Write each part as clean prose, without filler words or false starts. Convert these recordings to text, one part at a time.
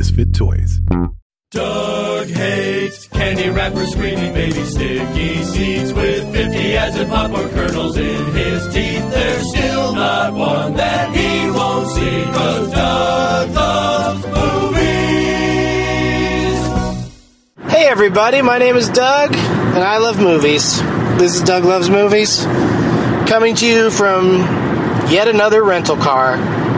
Misfit Toys. Doug hates candy wrappers, screaming baby sticky seeds with 50 as in popcorn kernels in his teeth. There's still not one that he won't see, 'cause Doug loves movies. Hey everybody, my name is Doug, and I love movies. This is Doug Loves Movies, coming to you from yet another rental car.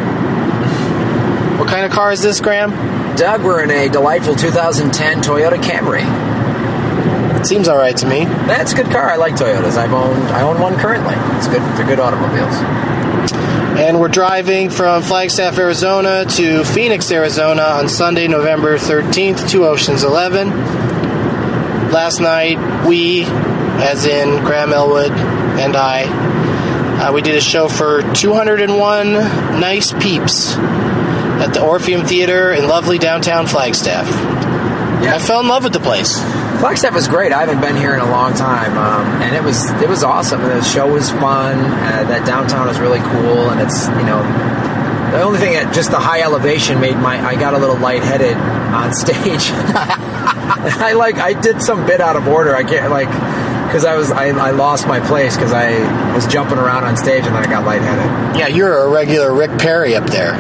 What kind of car is this, Graham? Doug, we're in a delightful 2010 Toyota Camry. It seems all right to me. That's a good car. I like Toyotas. I own one currently. It's good. They're good automobiles. And we're driving from Flagstaff, Arizona to Phoenix, Arizona on Sunday, November 13th, to Ocean's 11. Last night, we, as in Graham Elwood and I, we did a show for 201 nice peeps at the Orpheum Theater in lovely downtown Flagstaff. Yeah. I fell in love with the place. Flagstaff was great. I haven't been here in a long time, and it was awesome. The show was fun. That downtown is really cool, and it's, you know, the only thing that just the high elevation made I got a little lightheaded on stage. I did some bit out of order. I can't because I lost my place because I was jumping around on stage and then I got lightheaded. Yeah, you're a regular Rick Perry up there.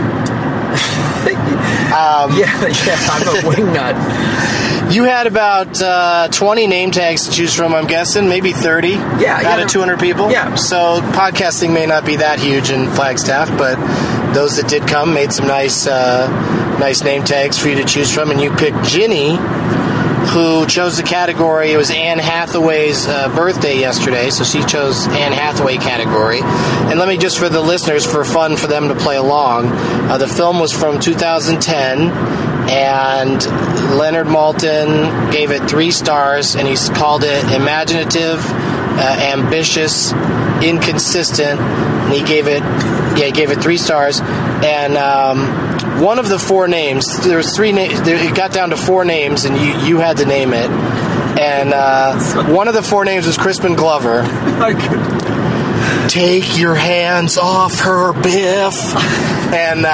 Yeah, I'm a wingnut. You had about 20 name tags to choose from, I'm guessing, maybe 30. Yeah, out of 200 people. Yeah. So podcasting may not be that huge in Flagstaff, but those that did come made some nice name tags for you to choose from, and you picked Ginny, who chose the category. It was Anne Hathaway's birthday yesterday, so she chose Anne Hathaway category. And let me just, for the listeners, for fun for them to play along, the film was from 2010, and Leonard Maltin gave it 3 stars, and he's called it imaginative, ambitious, inconsistent, and he gave it 3 stars. And one of the 4 names, there was 3 names, it got down to 4 names, and you had to name it. And one of the 4 names was Crispin Glover. Take your hands off her, Biff. And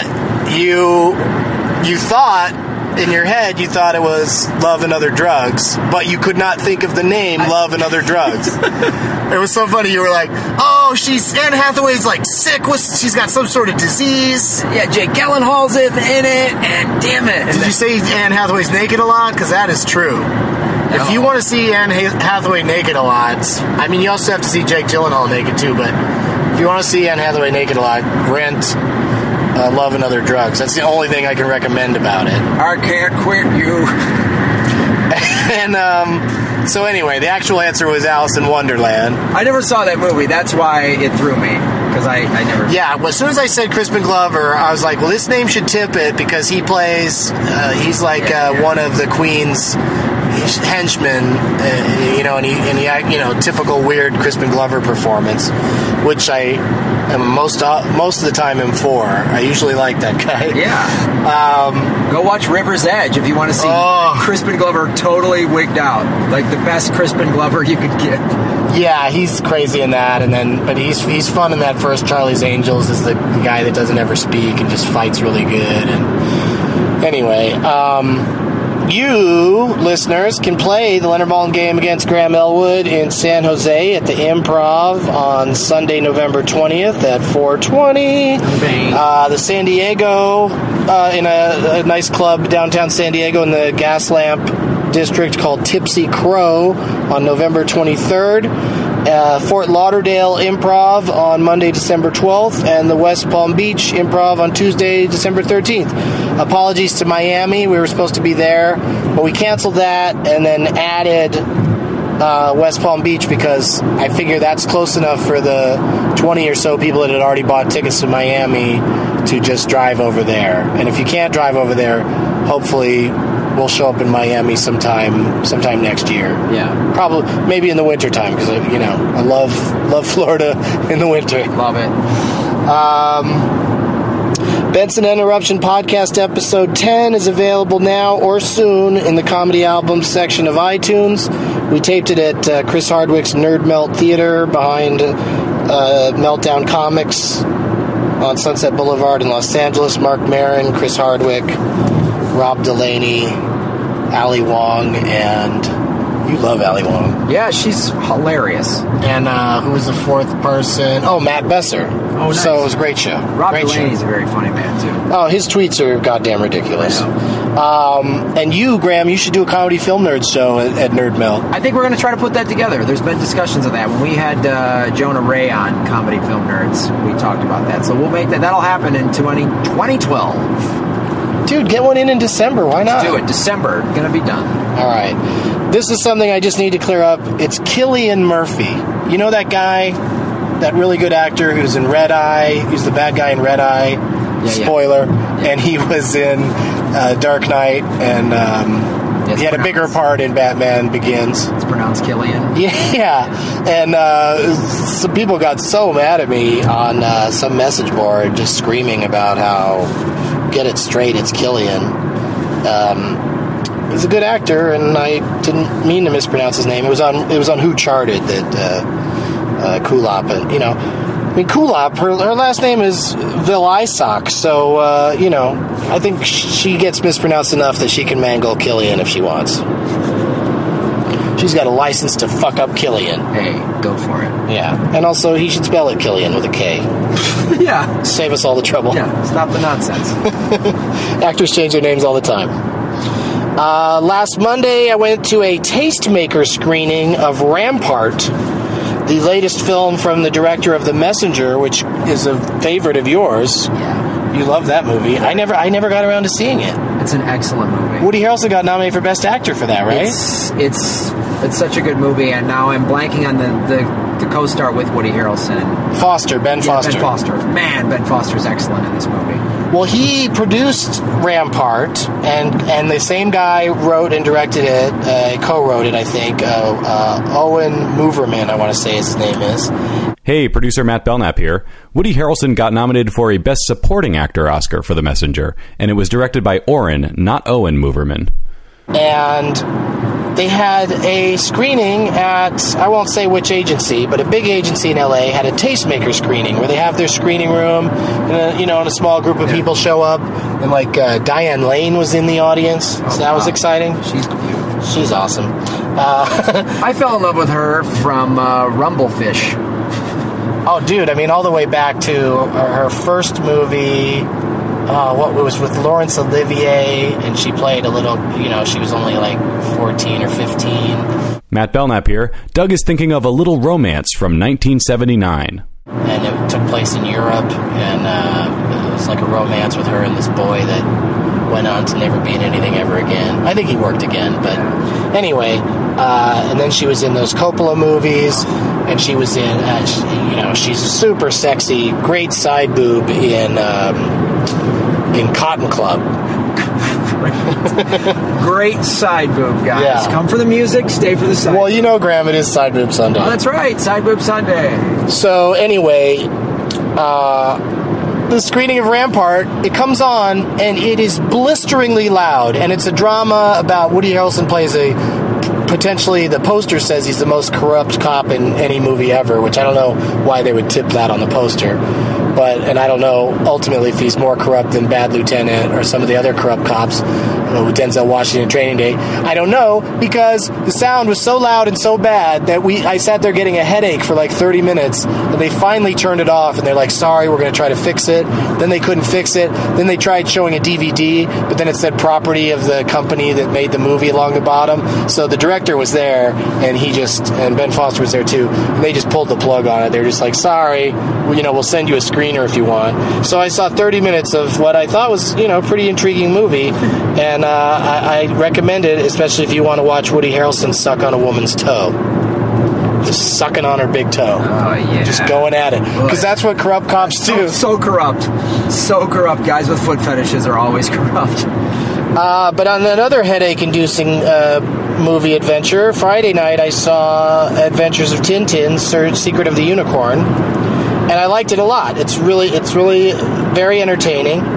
you thought, in your head, you thought it was Love and Other Drugs, but you could not think of the name Love and Other Drugs. It was so funny. You were like, oh, Anne Hathaway's like sick. She's got some sort of disease. Yeah, Jake Gyllenhaal's in it, and damn it. Did you say Anne Hathaway's naked a lot? Because that is true. No. If you want to see Anne Hathaway naked a lot, I mean, you also have to see Jake Gyllenhaal naked too, but if you want to see Anne Hathaway naked a lot, rent Love and Other Drugs. That's the only thing I can recommend about it. I can't quit you. And so anyway, the actual answer was Alice in Wonderland. I never saw that movie. That's why it threw me, because I never. Yeah, well, as soon as I said Crispin Glover, I was like, well, this name should tip it, because he plays. He's like one of the Queen's henchmen, and he typical weird Crispin Glover performance, which I am most of the time am for. I usually like that guy. Yeah. Go watch River's Edge if you want to see Crispin Glover totally wigged out, like the best Crispin Glover you could get. Yeah, he's crazy in that, but he's fun in that first Charlie's Angels as the guy that doesn't ever speak and just fights really good. And anyway, you, listeners, can play the Leonard Maltin game against Graham Elwood in San Jose at the Improv on Sunday, November 20th at 4:20. The San Diego, in a nice club downtown San Diego in the Gaslamp district called Tipsy Crow on November 23rd. Fort Lauderdale Improv on Monday, December 12th, and the West Palm Beach Improv on Tuesday, December 13th. Apologies to Miami. We were supposed to be there, but we canceled that and then added West Palm Beach because I figure that's close enough for the 20 or so people that had already bought tickets to Miami to just drive over there. And if you can't drive over there, hopefully we'll show up in Miami sometime next year. Yeah, probably maybe in the winter time because I love Florida in the winter. Love it. Benson Interruption Podcast Episode 10 is available now or soon in the Comedy Albums section of iTunes. We taped it at Chris Hardwick's Nerd Melt Theater behind Meltdown Comics on Sunset Boulevard in Los Angeles. Mark Maron, Chris Hardwick, Rob Delaney, Ali Wong, and you love Ali Wong. Yeah, she's hilarious. And who was the fourth person? Oh, Matt Besser. Oh, nice. So it was a great show. Rob great Delaney's show. a very funny man, too. Oh, his tweets are goddamn ridiculous. And you, Graham, you should do a Comedy Film Nerds show at Nerd Mill. I think we're going to try to put that together. There's been discussions of that. When we had Jonah Ray on Comedy Film Nerds, we talked about that. So we'll make that. That'll happen in 2012. Dude, get one in December. Why not? Let's do it. December. Going to be done. All right. This is something I just need to clear up. It's Cillian Murphy. You know that guy, that really good actor who's in Red Eye? He's the bad guy in Red Eye. Spoiler. Yeah. And he was in Dark Knight, and he had a bigger part in Batman Begins. It's pronounced Killian. Yeah. And some people got so mad at me on some message board just screaming about how, get it straight, it's Killian. He's a good actor, and I didn't mean to mispronounce his name. It was on Who Charted that Kulop, and Kulop, her last name is Vilaysack, so I think she gets mispronounced enough that she can mangle Killian if she wants. She's got a license to fuck up Killian. Hey, go for it. Yeah, and also he should spell it Killian with a K. Yeah, save us all the trouble. Yeah, stop the nonsense. Actors change their names all the time. Last Monday, I went to a Tastemaker screening of Rampart, the latest film from the director of The Messenger, which is a favorite of yours. Yeah. You love that movie. Yeah. I never got around to seeing it. It's an excellent movie. Woody Harrelson got nominated for Best Actor for that, right? It's such a good movie, and now I'm blanking on the co-star with Woody Harrelson. Ben Foster. Ben Foster. Man, Ben Foster's excellent in this movie. Well, he produced Rampart, and the same guy wrote and directed it, co-wrote it, I think. Owen Moverman, I want to say his name is. Hey, producer Matt Belknap here. Woody Harrelson got nominated for a Best Supporting Actor Oscar for The Messenger, and it was directed by Oren, not Owen Moverman. And they had a screening at, I won't say which agency, but a big agency in LA had a Tastemaker screening where they have their screening room, and a small group of people show up, and Diane Lane was in the audience, so that was exciting. She's beautiful. She's awesome. I fell in love with her from Rumblefish. Oh, dude, all the way back to her first movie. What was with Laurence Olivier, and she played a little, she was only 14 or 15. Matt Belknap here. Doug is thinking of A Little Romance from 1979. And it took place in Europe, and it was like a romance with her and this boy that went on to never be in anything ever again. I think he worked again, but anyway, and then she was in those Coppola movies, and she was in, she's super sexy, great side boob in Cotton Club. Great side boob, guys. Yeah. Come for the music, stay for the side Well, Graham, it is Side Boob Sunday. Oh, that's right, Side Boob Sunday. So, anyway, the screening of Rampart, it comes on, and it is blisteringly loud, and it's a drama about Woody Harrelson plays potentially, the poster says he's the most corrupt cop in any movie ever, which I don't know why they would tip that on the poster. And I don't know, ultimately, if he's more corrupt than Bad Lieutenant or some of the other corrupt cops with Denzel Washington Training Day. I don't know, because the sound was so loud and so bad that I sat there getting a headache for 30 minutes, and they finally turned it off, and they're like, sorry, we're going to try to fix it. Then they couldn't fix it. Then they tried showing a DVD, but then it said property of the company that made the movie along the bottom. So the director was there, and Ben Foster was there too, and they just pulled the plug on it. They're just like, sorry, we'll send you a screener if you want. So I saw 30 minutes of what I thought was, a pretty intriguing movie, and I recommend it, especially if you want to watch Woody Harrelson suck on a woman's toe. Just sucking on her big toe. Oh, yeah. Just going at it. Because that's what corrupt cops do. So corrupt. So corrupt. Guys with foot fetishes are always corrupt. But on another headache-inducing movie adventure, Friday night I saw Adventures of Tintin, Secret of the Unicorn, and I liked it a lot. It's really very entertaining.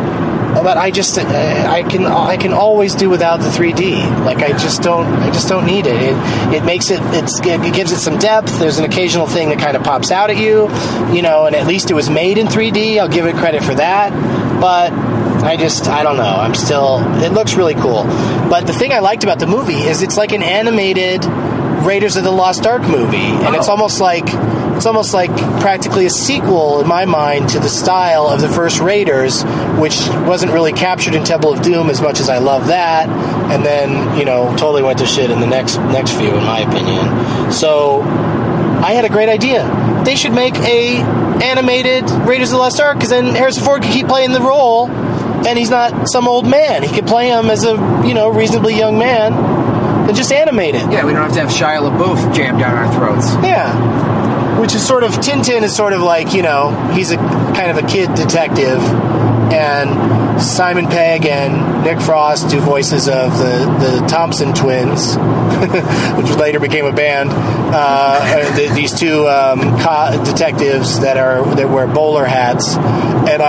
but I can always do without the 3D. Like I just don't need it. It makes it gives it some depth. There's an occasional thing that kind of pops out at you, and at least it was made in 3D. I'll give it credit for that. But I don't know. It looks really cool. But the thing I liked about the movie is it's like an animated Raiders of the Lost Ark movie, and it's almost like practically a sequel in my mind to the style of the first Raiders, which wasn't really captured in Temple of Doom as much as I love that, and then totally went to shit in the next few, in my opinion. So I had a great idea. They should make a animated Raiders of the Lost Ark, because then Harrison Ford could keep playing the role, and he's not some old man. He could play him as a reasonably young man, and just animate it. Yeah, we don't have to have Shia LaBeouf jammed down our throats. Yeah. Which is sort of, Tintin is sort of like, he's a kind of a kid detective, and Simon Pegg and Nick Frost do voices of the Thompson twins, which later became a band. These two detectives that wear bowler hats, and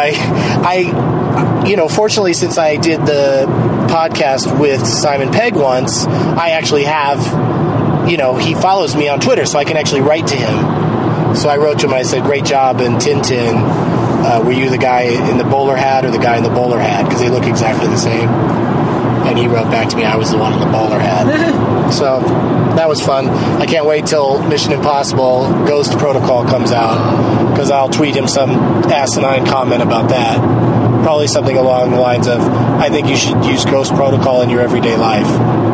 I fortunately, since I did the podcast with Simon Pegg once, I actually have, he follows me on Twitter, so I can actually write to him. So I wrote to him, I said, great job in Tintin. Were you the guy in the bowler hat or the guy in the bowler hat? Because they look exactly the same. And he wrote back to me, I was the one in the bowler hat. So that was fun. I can't wait till Mission Impossible Ghost Protocol comes out, because I'll tweet him some asinine comment about that. Probably something along the lines of, I think you should use Ghost Protocol in your everyday life.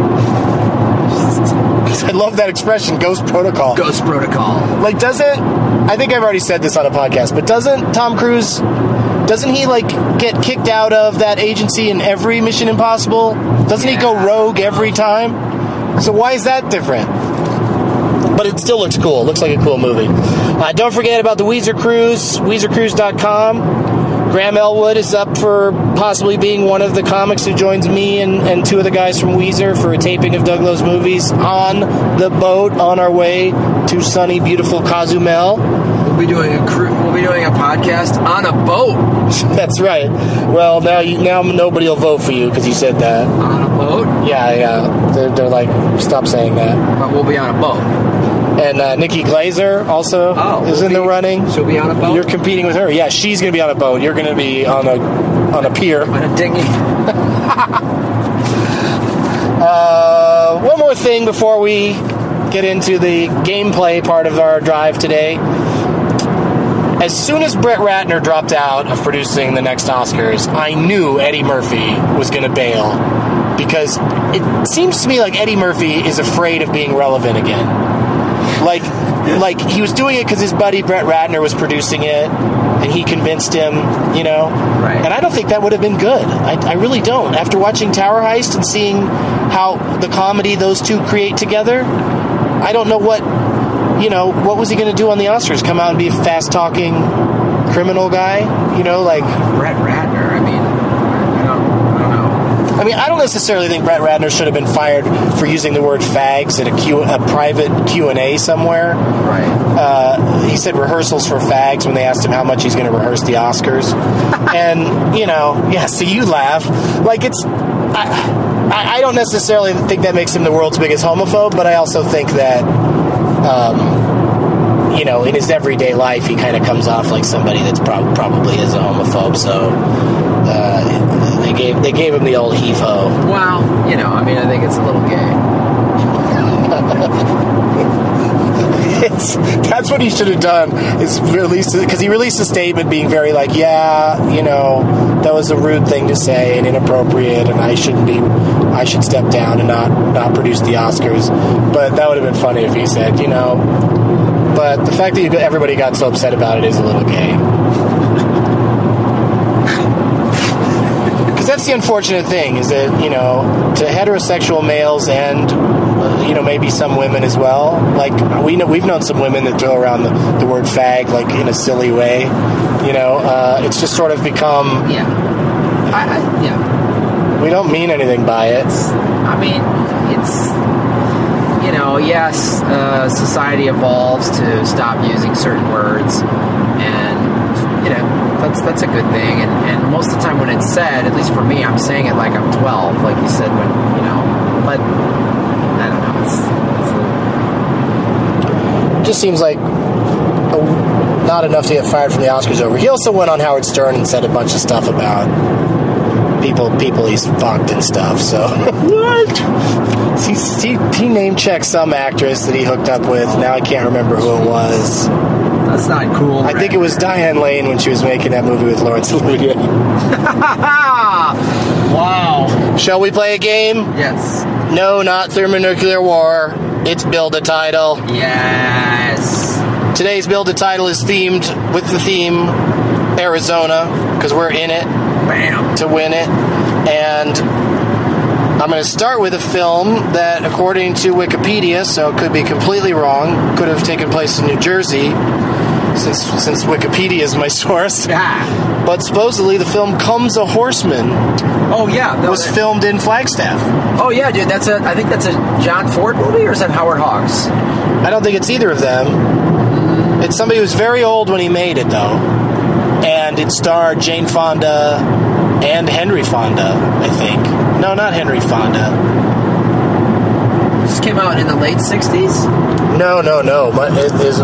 I love that expression, Ghost Protocol. Ghost Protocol. Like, I think I've already said this on a podcast, but doesn't Tom Cruise, get kicked out of that agency in every Mission Impossible? Doesn't he go rogue every time? So why is that different? But it still looks cool. It looks like a cool movie. Don't forget about the Weezer Cruise, WeezerCruise.com. Graham Elwood is up for possibly being one of the comics who joins me and two of the guys from Weezer for a taping of Doug Lowe's movies on the boat on our way to sunny, beautiful Cozumel. We'll be doing a podcast on a boat. That's right. Well, now nobody will vote for you because you said that. On a boat? Yeah. They're like, stop saying that. But we'll be on a boat. And Nikki Glazer also is in the running. She'll be on a boat? You're competing with her. Yeah, she's going to be on a boat. You're going to be on a pier. On a dinghy. One more thing before we get into the gameplay part of our drive today. As soon as Brett Ratner dropped out of producing the next Oscars, I knew Eddie Murphy was going to bail, because it seems to me like Eddie Murphy is afraid of being relevant again. Like he was doing it because his buddy Brett Ratner was producing it, and he convinced him, Right. And I don't think that would have been good. I really don't. After watching Tower Heist and seeing how the comedy those two create together, I don't know what was he going to do on the Oscars? Come out and be a fast-talking criminal guy? Brett Ratner, I mean, I don't know. I mean, I don't necessarily think Brett Ratner should have been fired for using the word fags at a private Q&A somewhere. Right. He said rehearsals for fags when they asked him how much he's going to rehearse the Oscars. And, so you laugh. Like, I don't necessarily think that makes him the world's biggest homophobe, but I also think that, in his everyday life, he kind of comes off like somebody that's probably is a homophobe. So they gave him the old heave-ho. Well, I think it's a little gay. That's what he should have done, is because he released a statement being very like, that was a rude thing to say and inappropriate, and I should step down and not produce the Oscars. But that would have been funny if he said, but the fact that everybody got so upset about it is a little gay. Because that's the unfortunate thing, is that, to heterosexual males and maybe some women as well. Like, we've known some women that throw around the word fag, like, in a silly way. It's just sort of become... Yeah. We don't mean anything by it. Yes, society evolves to stop using certain words, and, that's a good thing. And most of the time when it's said, at least for me, I'm saying it like I'm 12, like you said when But I don't know. It just seems like not enough to get fired from the Oscars over. He also went on Howard Stern and said a bunch of stuff about people he's fucked and stuff. So what? He name checked some actress that he hooked up with. Now I can't remember who it was. That's not cool. I think it was Diane Lane when she was making that movie with Laurence Olivier. Wow. Shall we play a game? Yes. No, not thermonuclear war. It's Build a Title. Yes. Today's Build a Title is themed with the theme Arizona, because we're in it. Bam. To win it. And I'm going to start with a film that, according to Wikipedia, so it could be completely wrong, could have taken place in New Jersey, since Wikipedia is my source. Yeah. But supposedly the film Comes a Horseman was filmed in Flagstaff. Oh, yeah, dude. I think that's a John Ford movie, or is that Howard Hawks? I don't think it's either of them. It's somebody who's very old when he made it, though. And it starred Jane Fonda and Henry Fonda, I think. No, not Henry Fonda. This came out in the late 60s? No. It is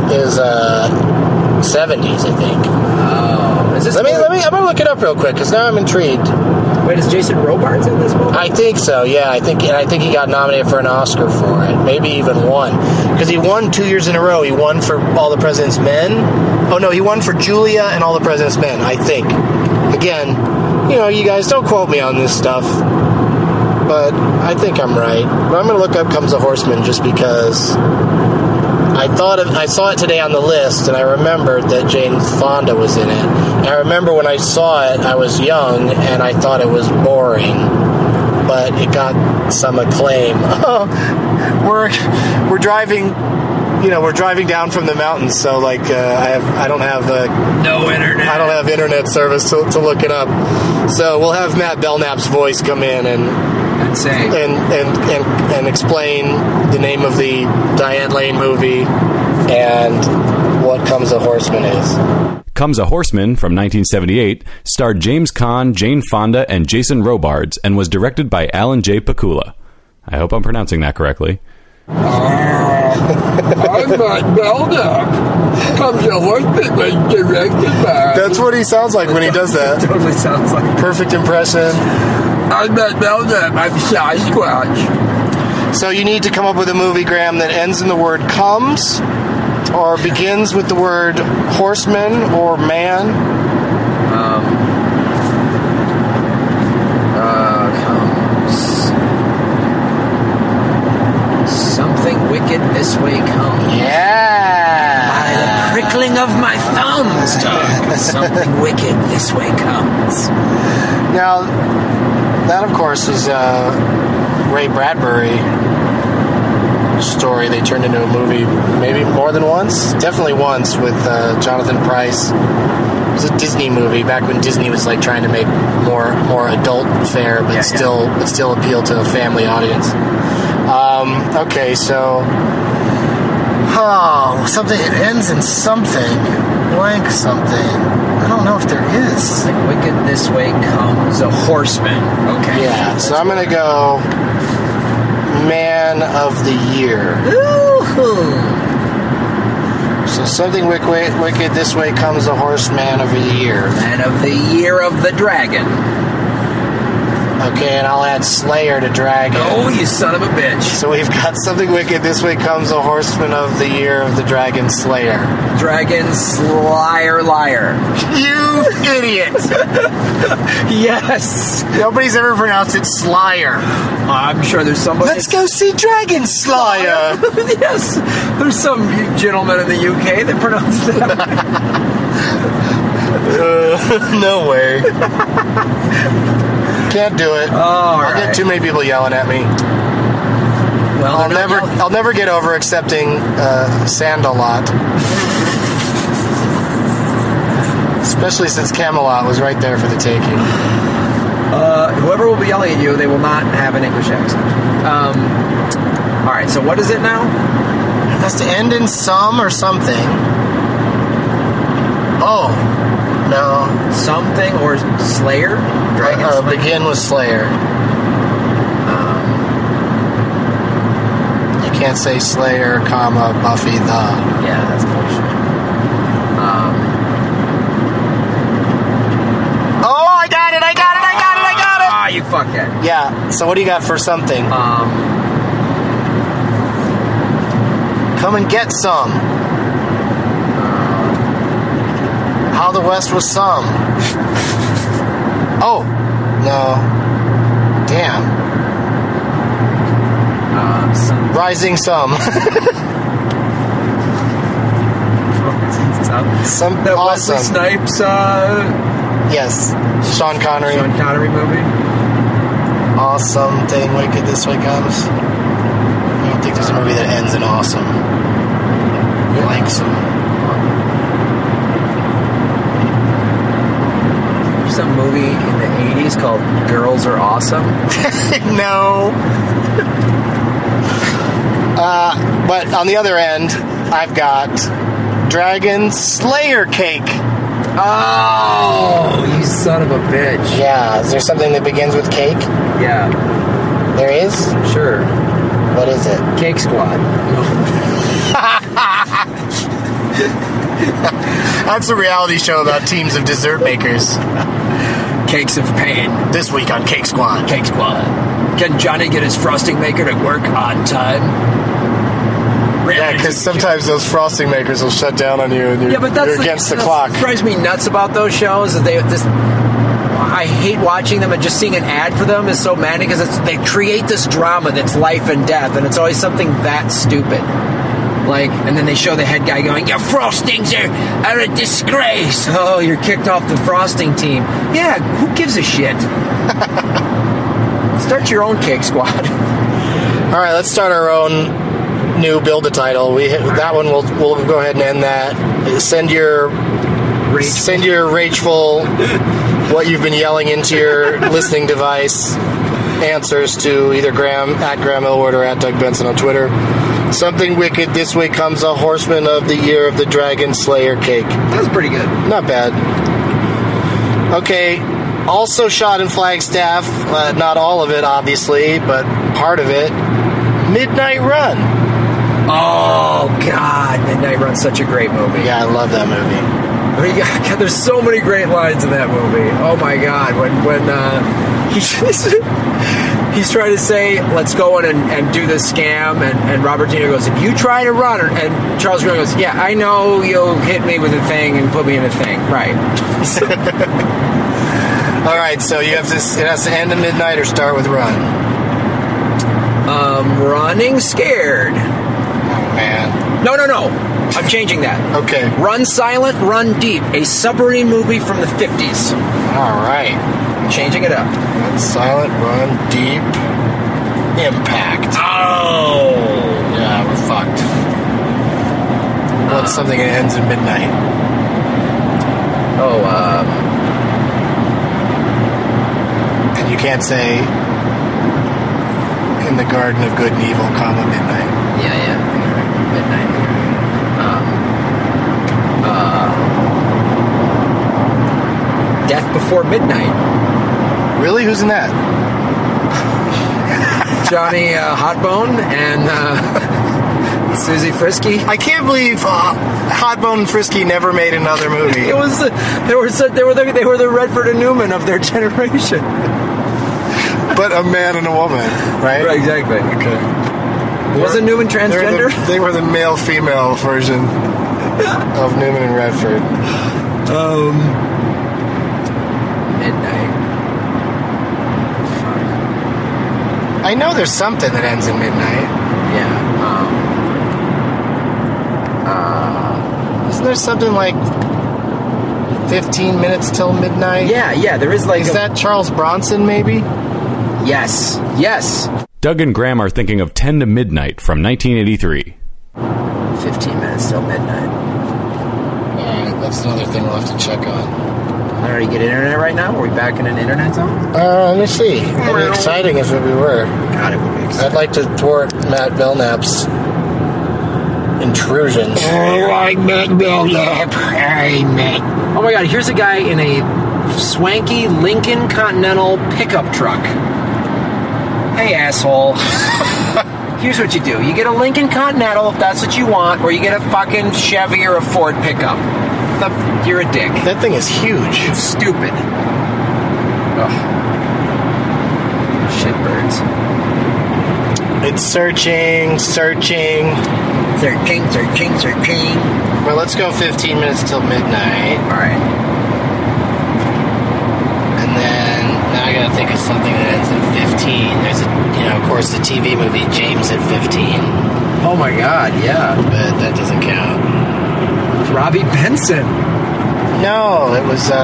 70s, I think. Oh. Is this I'm going to look it up real quick, because now I'm intrigued. Wait, is Jason Robards in this movie? I think so, yeah. I think he got nominated for an Oscar for it. Maybe even won. Because he won 2 years in a row. He won for All the President's Men. Oh, no, he won for Julia and All the President's Men, I think. Again, you guys don't quote me on this stuff. But I think I'm right. But I'm going to look up Comes a Horseman just because I saw it today on the list, and I remembered that Jane Fonda was in it. And I remember when I saw it, I was young, and I thought it was boring. But it got some acclaim. We're driving, we're driving down from the mountains, so I don't have no internet. I don't have internet service to look it up. So we'll have Matt Belknap's voice come in and say and explain the name of the Diane Lane movie and what Comes a Horseman is. Comes a Horseman from 1978 starred James Caan, Jane Fonda, and Jason Robards, and was directed by Alan J. Pakula. I hope I'm pronouncing that correctly. I'm Matt Belknap. Comes a Horseman was directed by... That's what he sounds like when he does that. Totally sounds like... Perfect impression. I'm Matt Belknap. I'm Sasquatch. So you need to come up with a movie, Graham, that ends in the word comes, or begins with the word horseman or man. Comes. Something wicked this way comes. Yeah. By the prickling of my thumbs, Doug. Something wicked this way comes. Now, that, of course, is Ray Bradbury story they turned into a movie maybe more than once. Definitely once with Jonathan Pryce. It was a Disney movie back when Disney was trying to make more adult fare, but still appeal to a family audience. Okay, so something, it ends in something, blank something. I don't know if there is. Wicked this way comes a horseman. Okay. Yeah, so I'm going to go Man of the Year. Ooh. So something wicked this way comes a horseman of the year. Man of the Year of the Dragon. Okay, and I'll add Slayer to Dragon. Oh, you son of a bitch. So we've got something wicked this way comes a horseman of the year of the Dragon Slayer. Dragon Slayer Liar. You idiot! Yes. Nobody's ever pronounced it Slayer. I'm sure there's somebody... Let's go see Dragon Slayer! Yes. There's some gentleman in the UK that pronounced that. No way. Can't do it. I'll get too many people yelling at me. Well, I'll never get over accepting Sand-A-Lot. Especially since Camelot was right there for the taking. Whoever will be yelling at you, they will not have an English accent. All right, so what is it now? It has to end in some or something. Oh, No. Something or Slayer? Dragon Slayer? Begin with Slayer. You can't say Slayer, comma, Buffy the. Yeah, that's bullshit. Oh, I got it! Ah, you fuckhead. Yeah, so what do you got for something? Come and get some. How the West was some. Oh, no. Damn. Rising Some. Some That awesome. Wesley Snipes Yes. Sean Connery. movie. Awesome thing. Wicked this way comes. I don't think there's a movie that ends in awesome. Like some. Some movie in the 80s called Girls Are Awesome. No. But on the other end, I've got Dragon Slayer Cake. Oh, you son of a bitch. Yeah, is there something that begins with cake? Yeah, There is? sure. What is it? Cake Squad. That's a reality show about teams of dessert makers. Cakes of Pain. This week on Cake Squad. Cake Squad. Can Johnny get his frosting maker to work on time? Yeah, because sometimes those frosting makers will shut down on you and you're against the clock. What drives me nuts about those shows is I hate watching them, and just seeing an ad for them is so maddening because they create this drama that's life and death, and it's always something that stupid. Like, and then they show the head guy going, "Your frostings are a disgrace." Oh, you're kicked off the frosting team. Yeah, who gives a shit? Start your own Cake Squad. All right, let's start our own new build a title. That one we'll go ahead and end that. Send your rageful what you've been yelling into your listening device answers to either Graham at Graham Elwood or at Doug Benson on Twitter. Something wicked. This way comes a Horseman of the Year of the Dragon Slayer Cake. That was pretty good. Not bad. Okay. Also shot in Flagstaff. Not all of it, obviously, but part of it. Midnight Run. Oh, God. Midnight Run's such a great movie. Yeah, I love that movie. I mean, God, there's so many great lines in that movie. Oh, my God. When he's trying to say, let's go in and do this scam, and Robert De Niro goes, if you try to run, and Charles Grodin goes, yeah, I know you'll hit me with a thing and put me in a thing. Right. All right, so it has to end at midnight or start with Run. Running Scared. Oh, man. No. I'm changing that. Okay. Run Silent, Run Deep, a submarine movie from the 50s. All right. I'm changing it up. Run Silent, Run Deep, Impact. Oh! Yeah, we're fucked. What's something that ends at midnight? And you can't say in the Garden of Good and Evil, comma, midnight. Yeah. Midnight. Death Before Midnight. Really? Who's in that? Johnny Hotbone and Susie Frisky. I can't believe Hotbone and Frisky never made another movie. It was they were the Redford and Newman of their generation. But a man and a woman, right? Right, exactly. Okay. Wasn't Newman transgender? They were the male-female version of Newman and Redford. Midnight. Fuck. I know there's something that ends in midnight. Yeah. Isn't there something like 15 minutes till midnight? Yeah. There is Is that Charles Bronson, maybe? Yes. Doug and Graham are thinking of 10 to Midnight from 1983. 15 minutes till midnight. Alright, that's another thing we'll have to check on. I don't know, you get internet right now? Are we back in an internet zone? Let me see. It'd be exciting if we were. God, it would be exciting. I'd like to thwart Matt Belknap's intrusions. Oh, I met Bill up. I met. Oh my God! Here's a guy in a swanky Lincoln Continental pickup truck. Hey, asshole. Here's what you do. You get a Lincoln Continental if that's what you want, or you get a fucking Chevy or a Ford pickup. You're a dick. That thing is huge. It's stupid. Ugh. Shitbirds. It's searching. Searching. Well, let's go 15 minutes till midnight. Alright. And then, now I gotta think of something that ends in 15. There's of course, the TV movie James at 15. Oh my God, yeah. But that doesn't count. Robbie Benson. No, it was,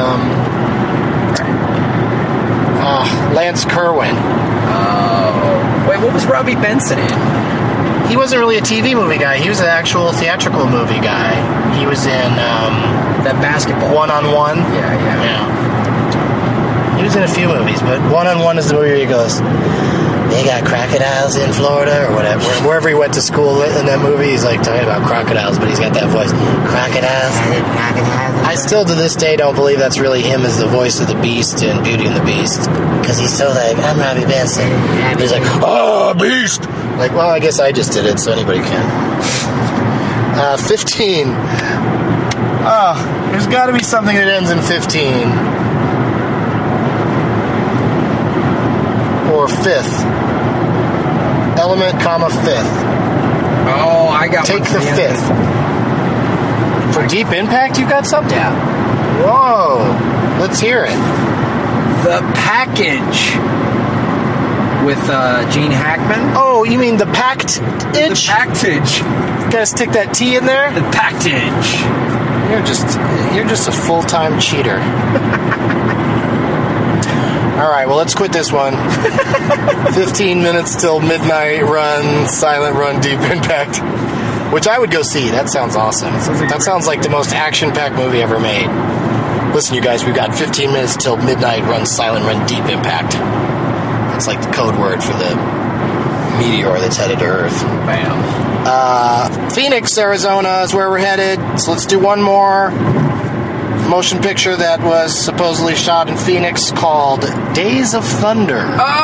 Lance Kerwin. Oh. Wait, what was Robbie Benson in? He wasn't really a TV movie guy. He was an actual theatrical movie guy. He was in, that basketball. One-on-One. Yeah. He was in a few movies, but One-on-One is the movie where he goes, they got crocodiles in Florida or whatever. Wherever he went to school in that movie, he's like talking about crocodiles, but he's got that voice. Crocodiles. I still to this day don't believe that's really him as the voice of the Beast in Beauty and the Beast. Because he's so like, I'm Robbie Benson. He's like, oh, Beast! Like, well, I guess I just did it, so anybody can. 15. There's got to be something that ends in 15. Or 5th. Element, comma, 5th. Oh, I got Take one the for you. 5th. For Deep Impact, you got something? Yeah. Whoa. Let's hear it. The Package with Gene Hackman. Oh, you mean the packed The itch? Package. Gotta stick that T in there? The Package. You're just a full-time cheater. All right, well, let's quit this one. 15 minutes till midnight run, silent run, Deep Impact, which I would go see. That sounds awesome. That sounds like the most action-packed movie ever made. Listen, you guys, we've got 15 minutes till midnight run, silent run, Deep Impact. That's like the code word for the meteor that's headed to Earth. Bam. Phoenix, Arizona is where we're headed. So let's do one more motion picture that was supposedly shot in Phoenix called Days of Thunder.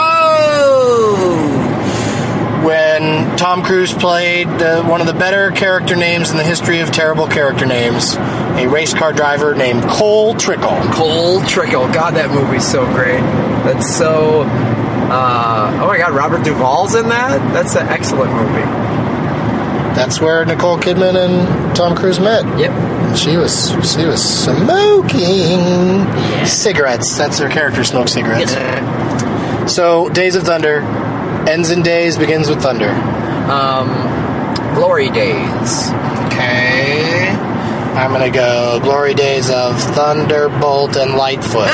Oh! When Tom Cruise played one of the better character names in the history of terrible character names, a race car driver named Cole Trickle. Cole Trickle. God, that movie's so great. That's so... oh my God, Robert Duvall's in that? That's an excellent movie. That's where Nicole Kidman and Tom Cruise met. Yep. She was smoking cigarettes. That's her character, smokes cigarettes. So, Days of Thunder ends in days, begins with thunder. Glory Days. Okay. I'm gonna go Glory Days of Thunderbolt and Lightfoot.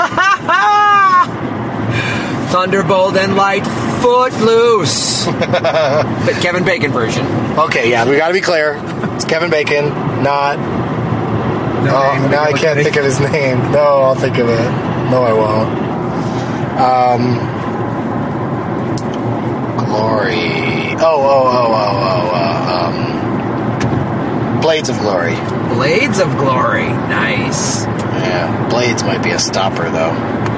Thunderbolt and Footloose. The Kevin Bacon version. Okay, yeah, we gotta be clear. It's Kevin Bacon, not... now I can't think of his name. No, I'll think of it. No, I won't. Glory. Blades of Glory. Blades of Glory. Nice. Yeah, Blades might be a stopper, though.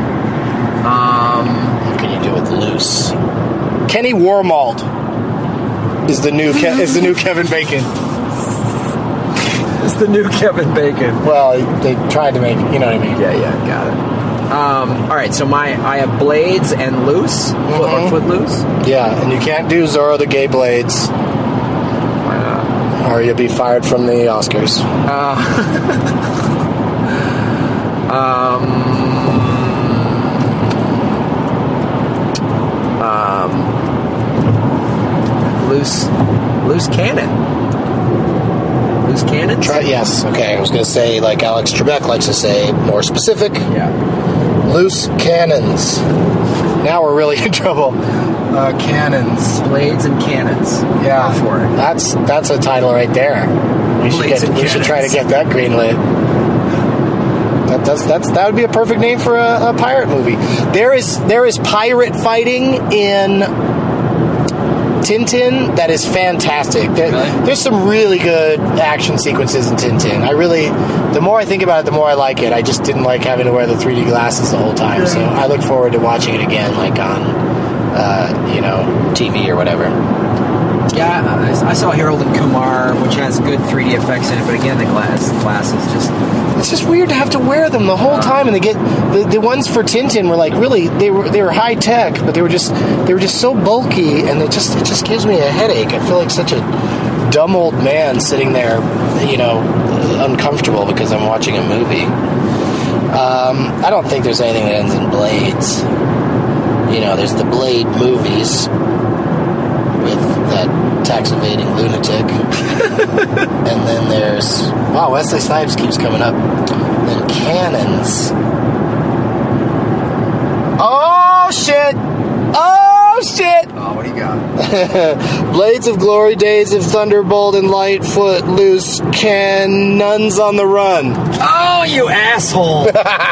What can you do with loose? Kenny Wormald is the new Kevin Bacon. It's the new Kevin Bacon. Well, they tried to make it, you know what I mean? Yeah, got it. All right, so I have Blades and Loose, or Footloose. Yeah, and you can't do Zorro the Gay Blades. Why not? Or you'll be fired from the Oscars. Loose Cannon. Loose Cannon? Yes, okay. I was going to say, like Alex Trebek likes to say, more specific. Yeah. Loose cannons. Now we're really in trouble. Cannons. Blades and Cannons. Yeah. Go for it. That's a title right there. We should try to get that greenlit. That would be a perfect name for a pirate movie. There is pirate fighting in Tintin that is fantastic. Really? There's some really good action sequences in Tintin. The more I think about it, the more I like it. I just didn't like having to wear the 3D glasses the whole time. So I look forward to watching it again, like on TV or whatever. Yeah, I saw Harold and Kumar, which has good 3D effects in it, but again, the glasses just... It's just weird to have to wear them the whole time, and they get the ones for Tintin were like really they were high tech, but they were just so bulky, and it just gives me a headache. I feel like such a dumb old man sitting there, uncomfortable because I'm watching a movie. I don't think there's anything that ends in blades. There's the Blade movies with that tax evading lunatic. And then there's... Wow, Wesley Snipes keeps coming up. Then Cannons. Oh, shit! Oh, shit! Oh, what do you got? Blades of Glory, Days of Thunderbolt and Lightfoot, Loose, Cannons on the Run. Oh, you asshole!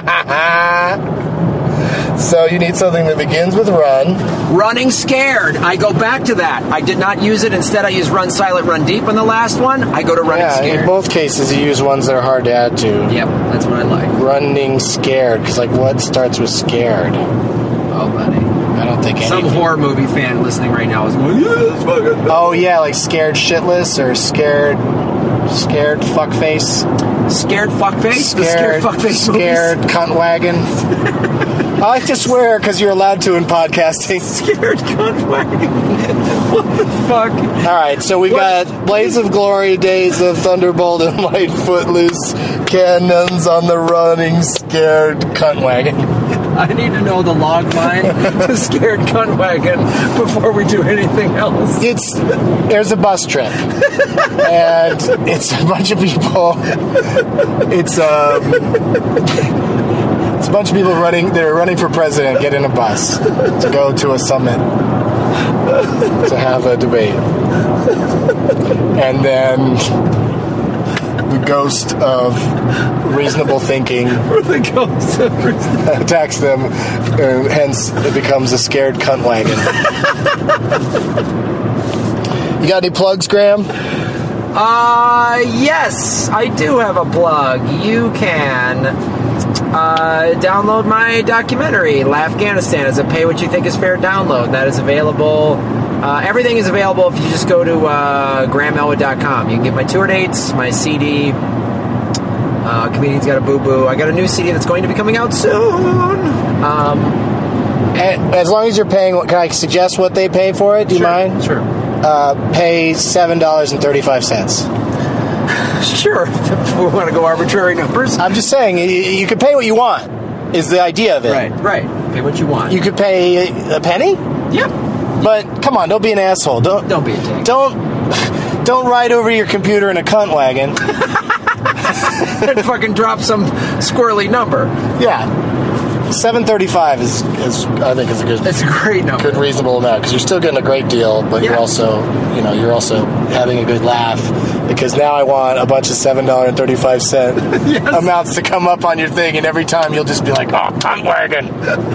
So you need something that begins with run. Running Scared. I go back to that. I did not use it. Instead, I used Run Silent, Run Deep on the last one. I go to Running Scared. In both cases, you use ones that are hard to add to. Yep, that's what I like. Running Scared, because what starts with scared? Oh, buddy. I don't think anything. Some horror movie fan listening right now is going, yeah, that's fucking... Oh, yeah, like Scared Shitless or Scared Fuckface. Scared Fuckface? The Scared Fuckface Scared Cunt Wagon. I like to swear because you're allowed to in podcasting. Scared Cunt Wagon. What the fuck? All right, so we've got Blades of Glory, Days of Thunderbolt and Lightfoot, Loose, Cannons on the Running, Scared Cunt Wagon. I need to know the log line to Scared Cunt Wagon before we do anything else. There's a bus trip, and it's a bunch of people. It's a bunch of people they're running for president, get in a bus to go to a summit to have a debate. And then the ghost of reasonable thinking attacks them, and hence it becomes a Scared Cunt Wagon. You got any plugs, Graham? Yes, I do have a plug. You can download my documentary, Afghanistan, as a pay what you think is fair download. That is available. Everything is available if you just go to GrahamElwood.com. You can get my tour dates, my CD. Comedian's Got a Boo Boo. I got a new CD that's going to be coming out soon. As long as you're paying, can I suggest what they pay for it? Do you mind? Sure. Pay $7.35. Sure. If we want to go arbitrary numbers. I'm just saying, you could pay what you want, is the idea of it. Right. Pay what you want. You could pay a penny? Yep. But, come on, don't be an asshole. Don't be a dick. Don't ride over your computer in a cunt wagon. And fucking drop some squirrely number. Yeah. $7.35 is I think is a good. It's a great number. Good reasonable amount because you're still getting a great deal, but you're also having a good laugh because now I want a bunch of $7.35 amounts to come up on your thing, and every time you'll just be like, "Oh, cunt wagon."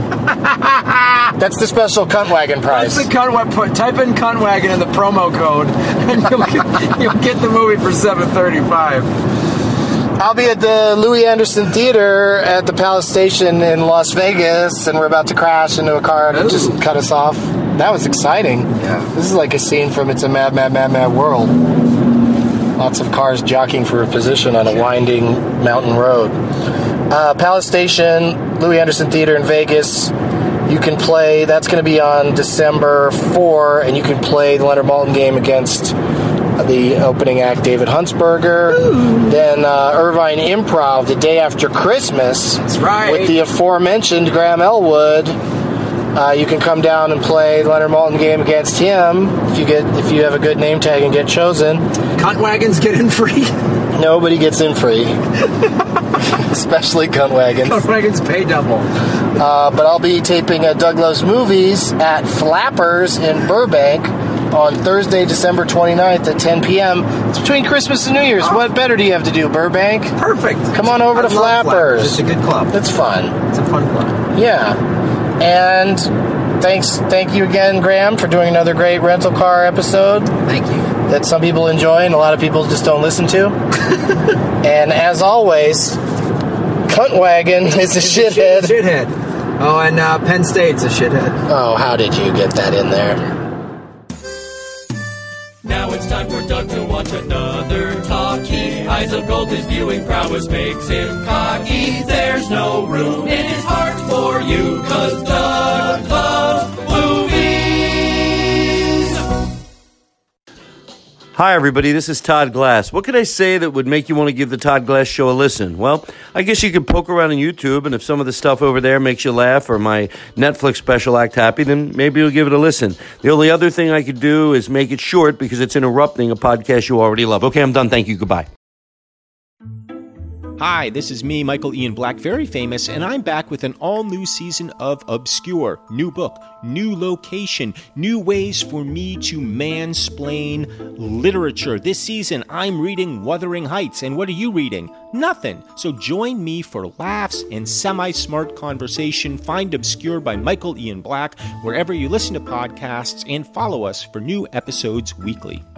That's the special cunt wagon price. That's the cunt wagon. Type in cunt wagon in the promo code, and you'll get the movie for $7.35. I'll be at the Louis Anderson Theater at the Palace Station in Las Vegas, and we're about to crash into a car and just cut us off. That was exciting. Yeah. This is like a scene from It's a Mad, Mad, Mad, Mad World. Lots of cars jockeying for a position on a winding mountain road. Palace Station, Louis Anderson Theater in Vegas. You can play, that's going to be on December 4, and you can play the Leonard Maltin game against the opening act, David Huntsberger. Ooh. Then Irvine Improv the day after Christmas. That's right. With the aforementioned Graham Elwood. You can come down and play the Leonard Maltin game against him if you have a good name tag and get chosen. Cunt wagons get in free. Nobody gets in free. Especially cunt wagons. Cunt wagons pay double. But I'll be taping Doug Loves Movies at Flappers in Burbank on Thursday, December 29th at 10 p.m. It's between Christmas and New Year's. Oh. What better do you have to do, Burbank? Perfect. Come on over to Flappers. It's a good club. It's fun. It's a fun club. Yeah. And Thank you again, Graham, for doing another great rental car episode. Thank you. That some people enjoy and a lot of people just don't listen to. And as always, Cuntwagon is a shithead. Shithead. Oh, and Penn State's a shithead. Oh, how did you get that in there? Now it's time for Doug to watch another talkie. Eyes of gold, his viewing prowess makes him cocky. There's no room in his heart for you, 'cause Doug loves movies. Hi, everybody. This is Todd Glass. What could I say that would make you want to give the Todd Glass Show a listen? Well, I guess you could poke around on YouTube, and if some of the stuff over there makes you laugh or my Netflix special act happy, then maybe you'll give it a listen. The only other thing I could do is make it short because it's interrupting a podcast you already love. Okay, I'm done. Thank you. Goodbye. Hi, this is me, Michael Ian Black, very famous, and I'm back with an all-new season of Obscure. New book, new location, new ways for me to mansplain literature. This season, I'm reading Wuthering Heights, and what are you reading? Nothing. So join me for laughs and semi-smart conversation. Find Obscure by Michael Ian Black wherever you listen to podcasts, and follow us for new episodes weekly.